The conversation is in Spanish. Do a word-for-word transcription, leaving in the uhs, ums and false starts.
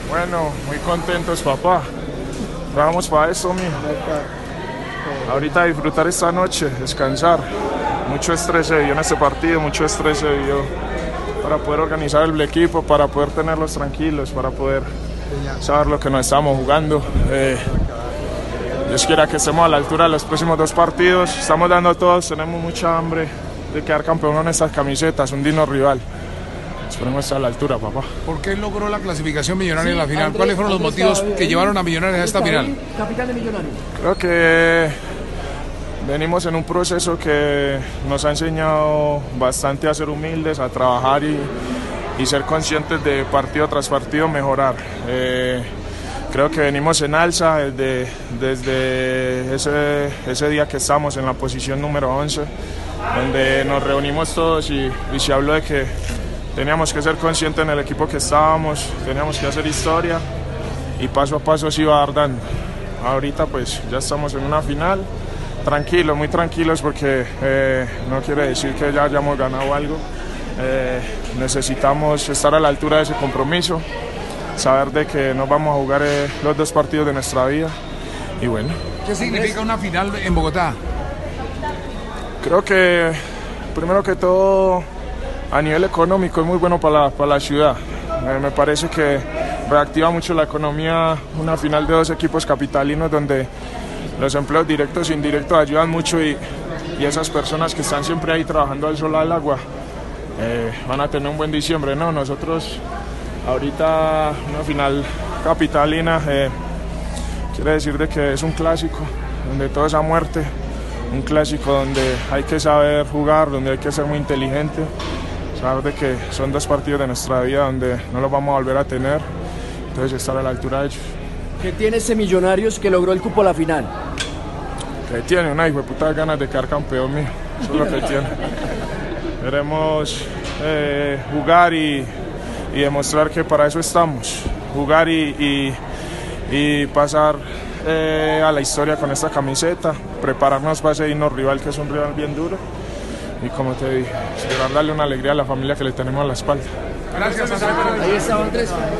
Bueno, muy contentos, papá. Vamos para eso, mijo. Ahorita disfrutar esta noche, descansar. Mucho estrés se vio en este partido, mucho estrés se vio para poder organizar el equipo, para poder tenerlos tranquilos, para poder saber lo que nos estamos jugando. Eh, Dios quiera que estemos a la altura de los próximos dos partidos. Estamos dando todos, tenemos mucha hambre de quedar campeón en estas camisetas, un digno rival. Esperemos estar a la altura, papá. ¿Por qué logró la clasificación Millonaria sí, en la final? Andrés, ¿Cuáles fueron los Andrés motivos que llevaron a Millonarios a esta final? Capitán de Millonarios. Creo que venimos en un proceso que nos ha enseñado bastante a ser humildes, a trabajar y, y ser conscientes de partido tras partido mejorar. Eh, creo que venimos en alza desde, desde ese, ese día que estamos en la posición número once, donde nos reunimos todos y, y se habló de que teníamos que ser conscientes en el equipo que estábamos, teníamos que hacer historia y paso a paso se iba a dar dando. Ahorita pues ya estamos en una final, tranquilos, muy tranquilos porque eh, no quiere decir que ya hayamos ganado algo. Eh, necesitamos estar a la altura de ese compromiso, saber de que nos vamos a jugar eh, los dos partidos de nuestra vida y bueno. ¿Qué significa una final en Bogotá? Creo que primero que todo a nivel económico es muy bueno para la, para la ciudad. Eh, me parece que reactiva mucho la economía una final de dos equipos capitalinos donde los empleos directos e indirectos ayudan mucho y, y esas personas que están siempre ahí trabajando al sol al agua eh, van a tener un buen diciembre, ¿no? Nosotros ahorita una final capitalina eh, quiere decir de que es un clásico donde todo es a muerte, un clásico donde hay que saber jugar, donde hay que ser muy inteligente, saber de que son dos partidos de nuestra vida donde no los vamos a volver a tener, entonces estar a la altura de ellos. ¿Qué tiene ese Millonarios que logró el cupo a la final? Que tiene una hijo de puta ganas de quedar campeón, mío. Eso es lo que tiene. Queremos eh, jugar y, y demostrar que para eso estamos. Jugar y, y, y pasar eh, a la historia con esta camiseta, prepararnos para ese digno rival que es un rival bien duro. Y como te dije, esperar darle una alegría a la familia que le tenemos a la espalda. Gracias, Andrés. Ahí está Andrés.